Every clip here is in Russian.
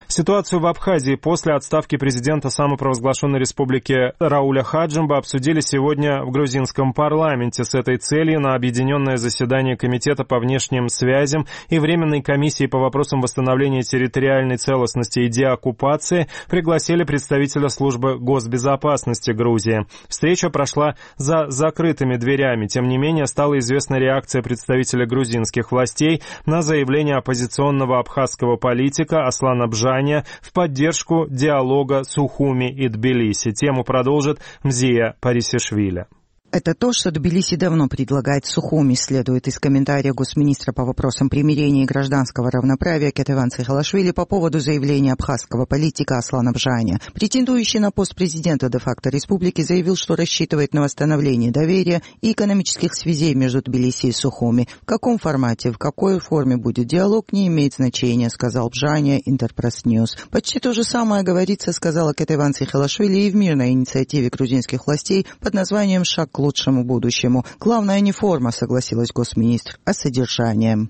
Ситуацию в Абхазии после отставки президента самопровозглашенной республики Рауля Хаджимба обсудили сегодня в грузинском парламенте. С этой целью на объединенное заседание Комитета по внешним связям и Временной комиссии по вопросам восстановления территориальной целостности и деоккупации пригласили представителя службы госбезопасности Грузии. Встреча прошла за закрытыми дверями. Тем не менее, стала известна реакция представителя грузинских властей на заявление оппозиционного абхазского политика Аслана Бжания в поддержку диалога Сухуми и Тбилиси. Тему продолжит Мзия Парисишвили. Это то, что Тбилиси давно предлагает Сухуми, следует из комментария госминистра по вопросам примирения и гражданского равноправия Кетеван Цихалашвили по поводу заявления абхазского политика Аслана Бжания. Претендующий на пост президента де-факто республики заявил, что рассчитывает на восстановление доверия и экономических связей между Тбилиси и Сухуми. В каком формате, в какой форме будет диалог, не имеет значения, сказал Бжания Интерпресс Ньюс. Почти то же самое говорится, сказала Кетеван Цихалашвили, и в мирной инициативе грузинских властей под названием «Шаг к лучшему будущему». Главное не форма, согласилась госминистр, а содержание.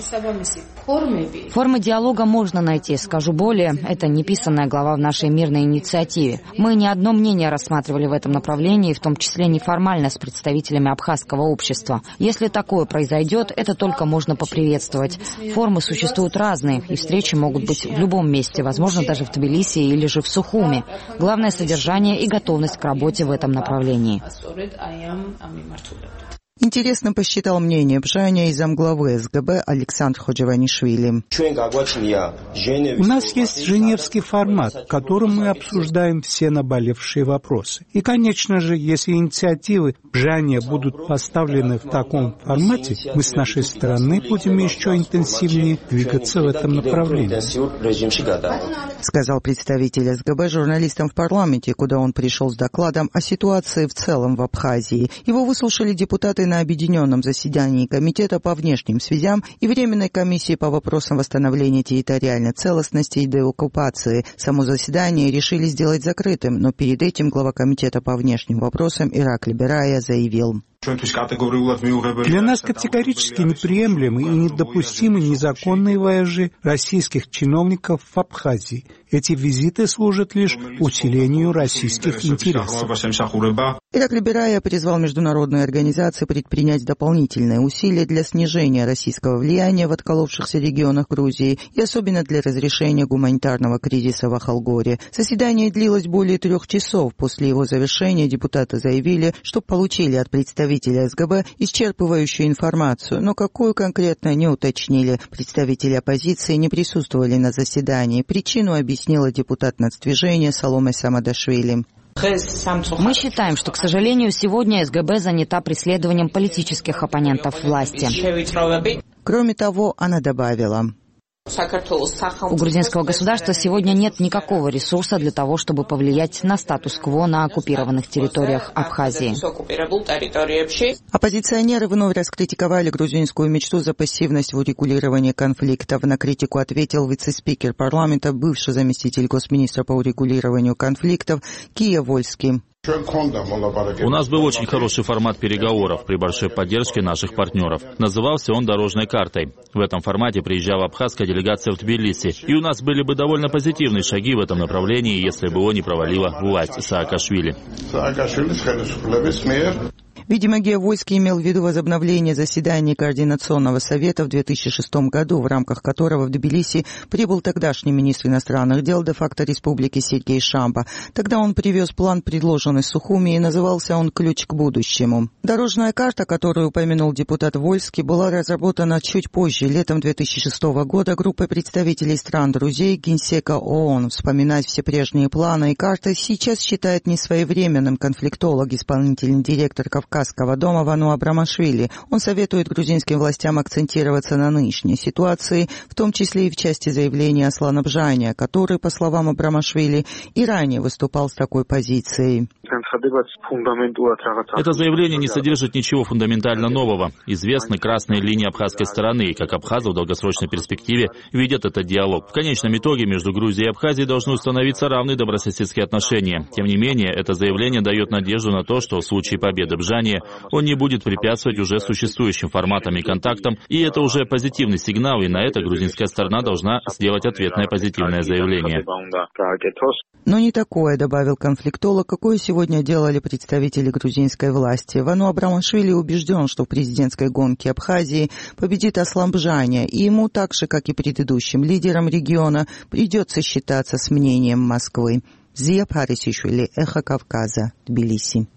Формы диалога можно найти. Скажу более, это неписанная глава в нашей мирной инициативе. Мы не одно мнение рассматривали в этом направлении, в том числе неформально с представителями абхазского общества. Если такое произойдет, это только можно поприветствовать. Формы существуют разные, и встречи могут быть в любом месте, возможно, даже в Тбилиси или же в Сухуми. Главное — содержание и готовность к работе в этом направлении. Интересно посчитал мнение Бжания и замглавы СГБ Александр Ходжеванишвили. У нас есть женевский формат, в котором мы обсуждаем все наболевшие вопросы. И, конечно же, если инициативы Бжания будут поставлены в таком формате, мы с нашей стороны будем еще интенсивнее двигаться в этом направлении. Сказал представитель СГБ журналистам в парламенте, куда он пришел с докладом о ситуации в целом в Абхазии. Его выслушали депутаты на объединенном заседании Комитета по внешним связям и Временной комиссии по вопросам восстановления территориальной целостности и деоккупации. Само заседание решили сделать закрытым, но перед этим глава Комитета по внешним вопросам Иракли Берая заявил: для нас категорически неприемлемы и недопустимы незаконные вояжи российских чиновников в Абхазии. Эти визиты служат лишь усилению российских интересов. Иракли Берая призвал международные организации предпринять дополнительные усилия для снижения российского влияния в отколовшихся регионах Грузии и особенно для разрешения гуманитарного кризиса в Ахалгоре. Заседание длилось более 3 часов. После его завершения депутаты заявили, что получили от представителя СГБ исчерпывающую информацию, но какую конкретно не уточнили. Представители оппозиции не присутствовали на заседании. Причину объяснила депутат нацдвижения Саломе Самадашвили. Мы считаем, что, к сожалению, сегодня СГБ занята преследованием политических оппонентов власти. Кроме того, она добавила: у грузинского государства сегодня нет никакого ресурса для того, чтобы повлиять на статус-кво на оккупированных территориях Абхазии. Оппозиционеры вновь раскритиковали грузинскую мечту за пассивность в урегулировании конфликтов. На критику ответил вице-спикер парламента, бывший заместитель госминистра по урегулированию конфликтов Кия Вольский. У нас был очень хороший формат переговоров при большой поддержке наших партнеров. Назывался он «Дорожной картой». В этом формате приезжала абхазская делегация в Тбилиси. И у нас были бы довольно позитивные шаги в этом направлении, если бы его не провалила власть Саакашвили. Видимо, Гея Вольский имел в виду возобновление заседания Координационного совета в 2006 году, в рамках которого в Тбилиси прибыл тогдашний министр иностранных дел де-факто республики Сергей Шамба. Тогда он привез план, предложенный Сухуми, и назывался он «Ключ к будущему». Дорожная карта, которую упомянул депутат Вольский, была разработана чуть позже, летом 2006 года, группой представителей стран-друзей Генсека ООН. Вспоминать все прежние планы и карты сейчас считает несвоевременным конфликтолог, исполнительный директор Кавказского дома Вану Абрамашвили. Он советует грузинским властям акцентироваться на нынешней ситуации, в том числе и в части заявления Аслана Бжания, который, по словам Абрамашвили, и ранее выступал с такой позицией. Это заявление не содержит ничего фундаментально нового. Известны красные линии абхазской стороны, и как абхазы в долгосрочной перспективе видят этот диалог. В конечном итоге между Грузией и Абхазией должны установиться равные добрососедские отношения. Тем не менее, это заявление дает надежду на то, что в случае победы Бжания он не будет препятствовать уже существующим форматам и контактам, и это уже позитивный сигнал, и на это грузинская сторона должна сделать ответное позитивное заявление. Но не такое, добавил конфликтолог, какое сегодня делали представители грузинской власти. Вану Абрамашвили убежден, что в президентской гонке Абхазии победит Аслан Бжания, и ему так же, как и предыдущим лидерам региона, придется считаться с мнением Москвы. Зия Парисишвили, Эхо Кавказа, Тбилиси.